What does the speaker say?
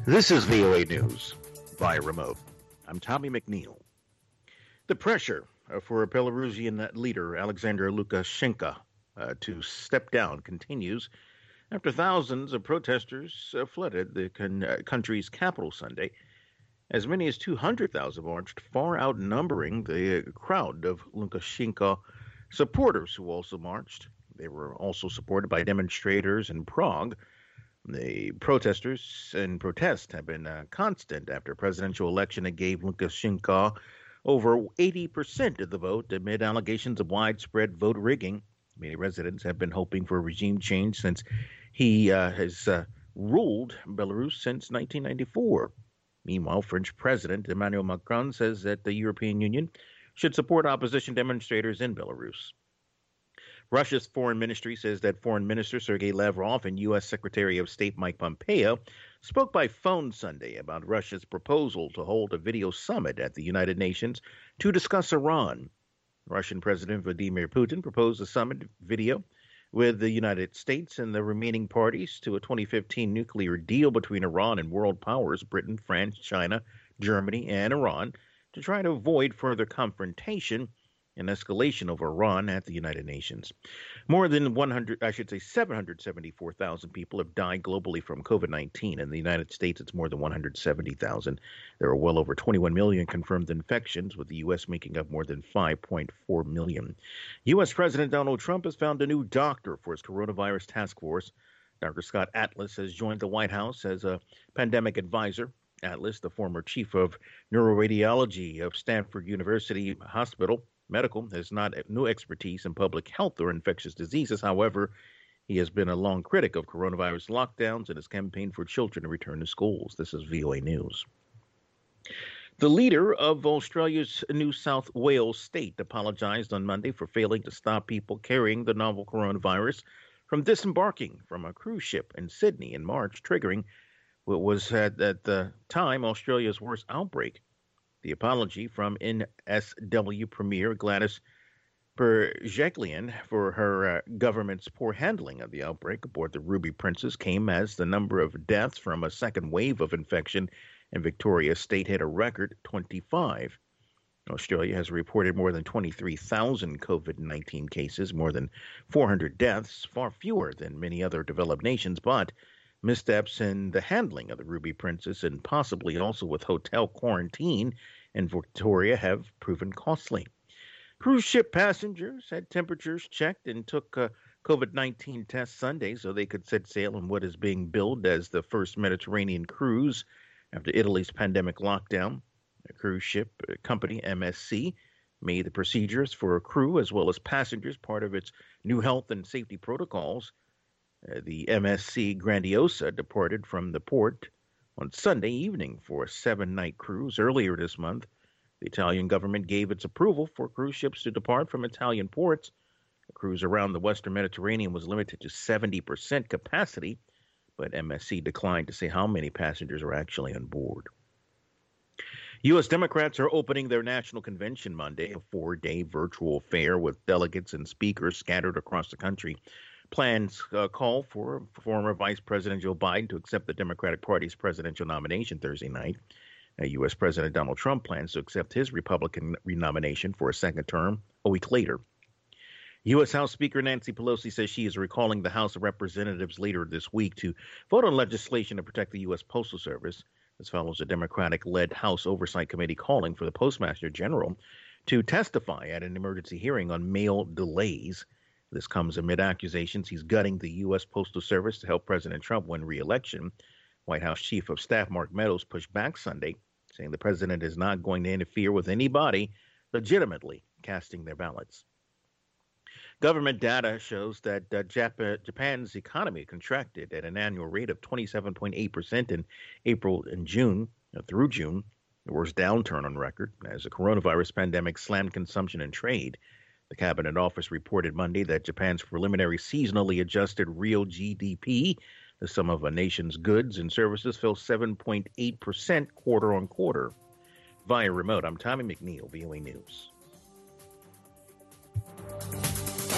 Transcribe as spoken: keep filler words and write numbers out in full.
This is V O A News via remote. I'm Tommy McNeil. The pressure uh, for Belarusian leader Alexander Lukashenko uh, to step down continues after thousands of protesters uh, flooded the con- uh, country's capital Sunday. As many as two hundred thousand marched, far outnumbering the uh, crowd of Lukashenko supporters who also marched. They were also supported by demonstrators in Prague. The protesters and protests have been uh, constant after a presidential election that gave Lukashenko over eighty percent of the vote amid allegations of widespread vote rigging. Many residents have been hoping for a regime change since he uh, has uh, ruled Belarus since nineteen ninety-four. Meanwhile, French President Emmanuel Macron says that the European Union should support opposition demonstrators in Belarus. Russia's foreign ministry says that Foreign Minister Sergei Lavrov and U S. Secretary of State Mike Pompeo spoke by phone Sunday about Russia's proposal to hold a video summit at the United Nations to discuss Iran. Russian President Vladimir Putin proposed a summit video with the United States and the remaining parties to a twenty fifteen nuclear deal between Iran and world powers Britain, France, China, Germany, and Iran to try to avoid further confrontation and escalation of Iran at the United Nations. More than one hundred, I should say seven hundred seventy-four thousand people have died globally from COVID nineteen. In the United States, it's more than one hundred seventy thousand. There are well over twenty-one million confirmed infections, with the U S making up more than five point four million. U S. President Donald Trump has found a new doctor for his coronavirus task force. Doctor Scott Atlas has joined the White House as a pandemic advisor. Atlas, the former chief of neuroradiology of Stanford University Hospital Medical, has not no expertise in public health or infectious diseases. However, he has been a long critic of coronavirus lockdowns and has campaigned for children to return to schools. This is V O A News. The leader of Australia's New South Wales state apologized on Monday for failing to stop people carrying the novel coronavirus from disembarking from a cruise ship in Sydney in March, triggering what was at, at the time Australia's worst outbreak. The apology from N S W Premier Gladys Berejiklian for her uh, government's poor handling of the outbreak aboard the Ruby Princess came as the number of deaths from a second wave of infection in Victoria State hit a record twenty-five. Australia has reported more than twenty-three thousand COVID nineteen cases, more than four hundred deaths, far fewer than many other developed nations, but missteps in the handling of the Ruby Princess and possibly also with hotel quarantine in Victoria have proven costly. Cruise ship passengers had temperatures checked and took a COVID nineteen tests Sunday so they could set sail on what is being billed as the first Mediterranean cruise after Italy's pandemic lockdown. A cruise ship company, M S C, made the procedures for a crew as well as passengers part of its new health and safety protocols. Uh, the M S C Grandiosa departed from the port on Sunday evening for a seven-night cruise. Earlier this month, the Italian government gave its approval for cruise ships to depart from Italian ports. The cruise around the Western Mediterranean was limited to seventy percent capacity, but M S C declined to say how many passengers are actually on board. U S. Democrats are opening their national convention Monday, a four-day virtual affair with delegates and speakers scattered across the country. Plans uh, call for former Vice President Joe Biden to accept the Democratic Party's presidential nomination Thursday night. Uh, U S. President Donald Trump plans to accept his Republican renomination for a second term a week later. U S. House Speaker Nancy Pelosi says she is recalling the House of Representatives later this week to vote on legislation to protect the U S. Postal Service. This follows a Democratic-led House Oversight Committee calling for the Postmaster General to testify at an emergency hearing on mail delays. This comes amid accusations he's gutting the U S. Postal Service to help President Trump win re-election. White House Chief of Staff Mark Meadows pushed back Sunday, saying the president is not going to interfere with anybody legitimately casting their ballots. Government data shows that uh, Jap- Japan's economy contracted at an annual rate of twenty-seven point eight percent in April and June, uh, through June, the worst downturn on record, as the coronavirus pandemic slammed consumption and trade. The Cabinet Office reported Monday that Japan's preliminary seasonally adjusted real G D P, the sum of a nation's goods and services, fell seven point eight percent quarter on quarter. Via remote, I'm Tommy McNeil, V O A News.